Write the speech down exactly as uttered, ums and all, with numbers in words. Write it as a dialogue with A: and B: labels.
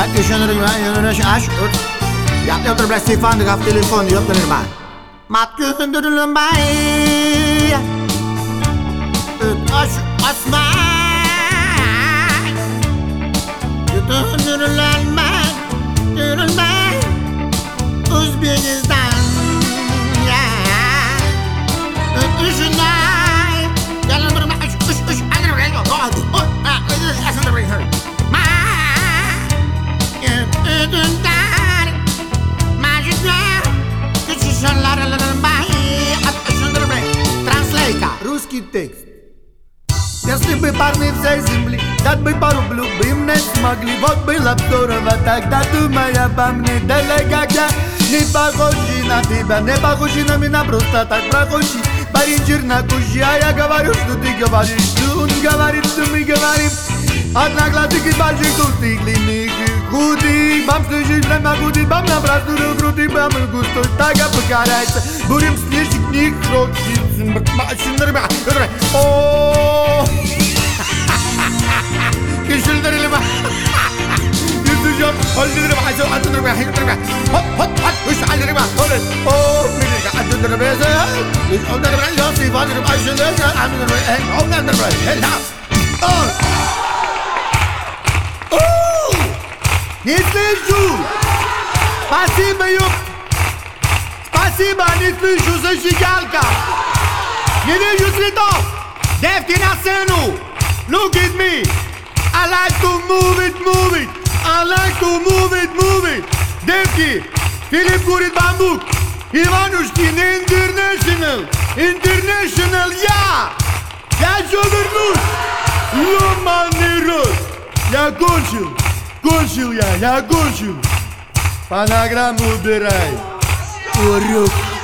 A: Hadi düşünürüm ben yönünü aç. Yap yaptır biraz telefon de kaf telefon yaptır ben. Mat gündürülüm bay. Aç asma. Gündürülüm ben. Gündürülüm ben. Uzbekistan. Ya. Düşünay. Yalan durma. Aç aç aç. Anne buraya gel. Hadi. Hadi. Aslında buraya gel. Русский текст. Если бы парни всей земли дать бы пару блюд, бы им не смогли. Вот было б здорово тогда, думай обо мне. Далеко я не похожи на тебя, не похожи на меня, просто так прохожи. Парень чернокожий, а я говорю, что ты говоришь, что он говорит, что мы говорим. Одноглазых больших, толстых, длинных, худых. Бам слышишь, прямо худый, бам на простору груди, бам и густой, тага покарается. Будем слышать них крочиться. Ооо! Кишилдерили ба. Yüzücüm, öldürürüm, acı acıdırım, hıydırım. Hop hop hop, üç acıdırım, öldür. Ooo, birlik acıdırım, üç öldürüm, yası ifadırım, acıdırım, acıdırım, öldürüm, helal. Oh! Не слышу! Спасибо, ёп! Спасибо, не слышу, зажигалка! Не вижу цветов! Девки на сцену! Look at me! I like to move it, move it! I like to move it, move it! Девки! Филипп курит бамбук! Иванушкин International! International, я! Я что вернусь! Ёбаный рот! Я кончил! Кончил я, я кончил. Фонограмму убирай. Урюк.